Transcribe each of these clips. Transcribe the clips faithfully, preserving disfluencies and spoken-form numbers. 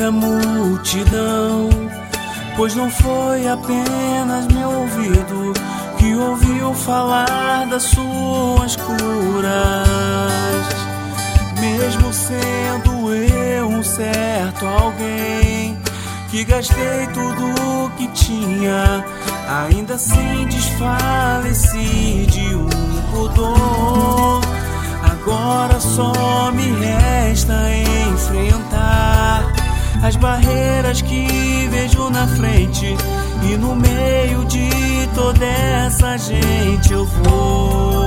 a multidão, pois não foi apenas meu ouvido que ouviu falar das suas curas. Mesmo sendo eu um certo alguém que gastei tudo o que tinha, ainda assim desfaleci de um pudor. Agora só me resta enfrentar as barreiras que vejo na frente, e no meio de toda essa gente eu vou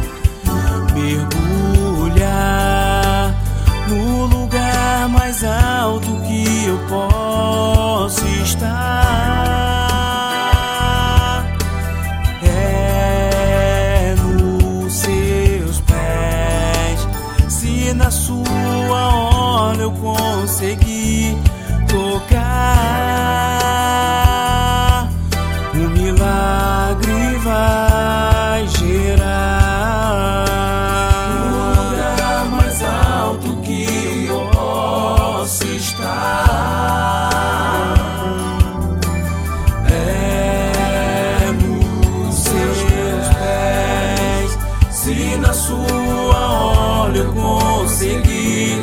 mergulhar no lugar mais alto que eu posso estar. É nos seus pés. Se na sua hora eu conseguir tocar, um milagre vai gerar. No lugar mais alto que eu posso estar, é nos seus pés. Se na sua hora eu conseguir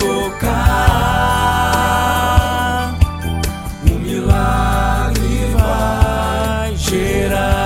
tocar, um milagre vai gerar.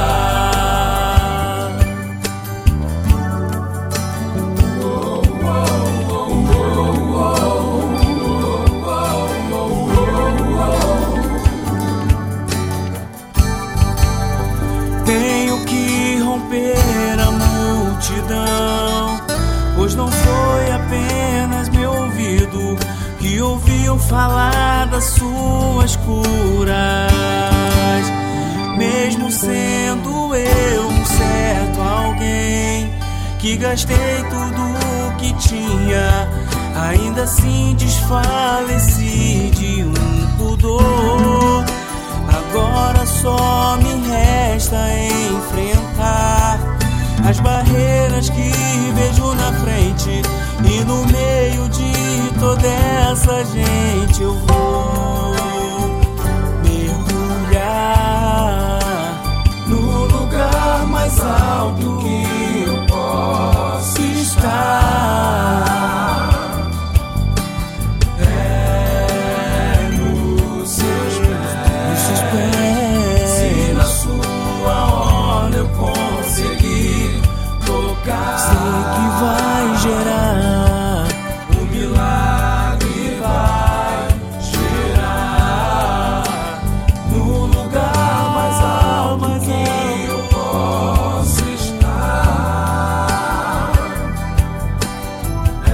Tenho que romper a multidão, pois não foi apenas meu ouvido que ouviu falar das suas curas. Mesmo sendo eu um certo alguém que gastei tudo o que tinha, ainda assim desfaleci de um pudor. Agora só me resta enfrentar as barreiras que vejo na frente, e no meio de toda essa gente eu vou mergulhar no lugar mais alto que eu posso estar. É nos seus pés. Se na sua hora eu conseguir tocar, sei que vai gerar. Um milagre vai gerar. No lugar mais alto que eu posso estar, é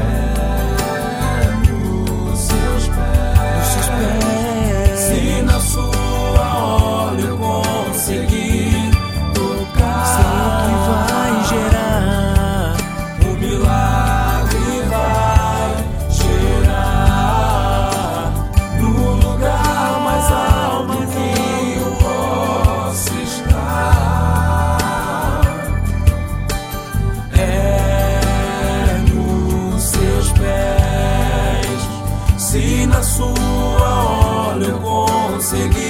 nos seus pés. Se na sua hora eu conseguir tocar, sei que vai gerar. Um milagre vai gerar. No lugar mais alto que eu posso estar, é nos seus pés. Se na sua hora eu conseguir